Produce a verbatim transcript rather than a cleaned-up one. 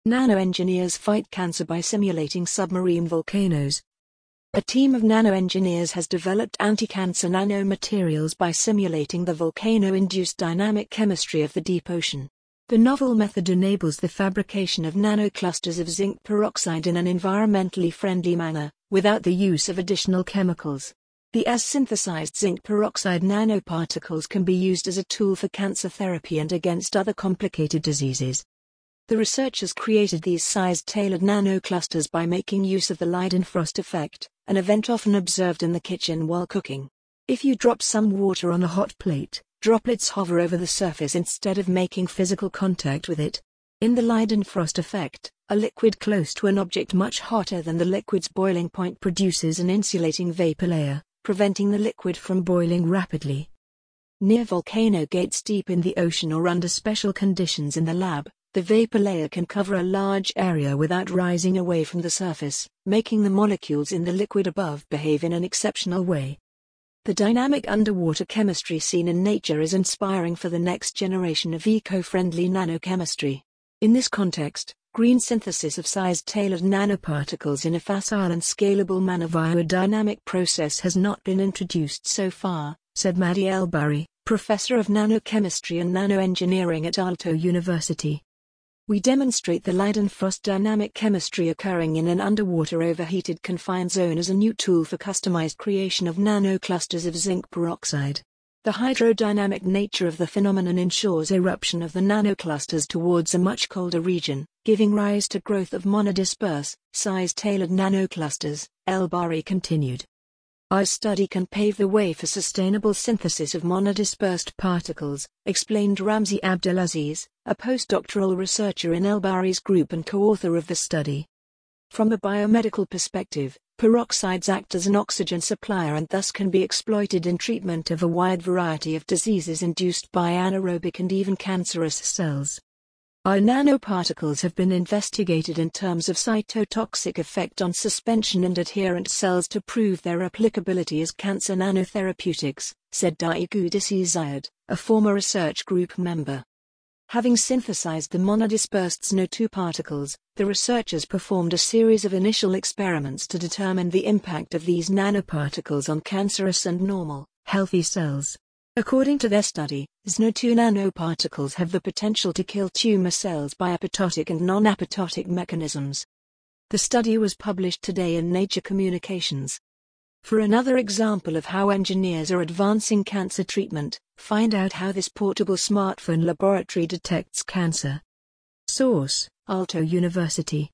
Nanoengineers fight cancer by simulating submarine volcanoes. A team of nanoengineers has developed anti-cancer nanomaterials by simulating the volcano-induced dynamic chemistry of the deep ocean. The novel method enables the fabrication of nanoclusters of zinc peroxide in an environmentally friendly manner, without the use of additional chemicals. The as-synthesized zinc peroxide nanoparticles can be used as a tool for cancer therapy and against other complicated diseases. The researchers created these size-tailored nanoclusters by making use of the Leidenfrost effect, an event often observed in the kitchen while cooking. If you drop some water on a hot plate, droplets hover over the surface instead of making physical contact with it. In the Leidenfrost effect, a liquid close to an object much hotter than the liquid's boiling point produces an insulating vapor layer, preventing the liquid from boiling rapidly. Near volcano gates deep in the ocean or under special conditions in the lab, the vapor layer can cover a large area without rising away from the surface, making the molecules in the liquid above behave in an exceptional way. The dynamic underwater chemistry seen in nature is inspiring for the next generation of eco-friendly nanochemistry. In this context, green synthesis of size-tailored nanoparticles in a facile and scalable manner via a dynamic process has not been introduced so far, said Madi El-Bari, professor of nanochemistry and nanoengineering at Aalto University. We demonstrate the Leidenfrost dynamic chemistry occurring in an underwater overheated confined zone as a new tool for customized creation of nanoclusters of zinc peroxide. The hydrodynamic nature of the phenomenon ensures eruption of the nanoclusters towards a much colder region, giving rise to growth of monodisperse, size-tailored nanoclusters, El-Bari continued. Our study can pave the way for sustainable synthesis of monodispersed particles, explained Ramzi Abdelaziz, a postdoctoral researcher in El-Bari's group and co-author of the study. From a biomedical perspective, peroxides act as an oxygen supplier and thus can be exploited in treatment of a wide variety of diseases induced by anaerobic and even cancerous cells. Our nanoparticles have been investigated in terms of cytotoxic effect on suspension and adherent cells to prove their applicability as cancer nanotherapeutics, said Daiqudsi Zayed, a former research group member. Having synthesized the monodispersed S N O two particles, the researchers performed a series of initial experiments to determine the impact of these nanoparticles on cancerous and normal, healthy cells. According to their study, S N O two nanoparticles have the potential to kill tumor cells by apoptotic and non-apoptotic mechanisms. The study was published today in Nature Communications. For another example of how engineers are advancing cancer treatment, find out how this portable smartphone laboratory detects cancer. Source: Aalto University.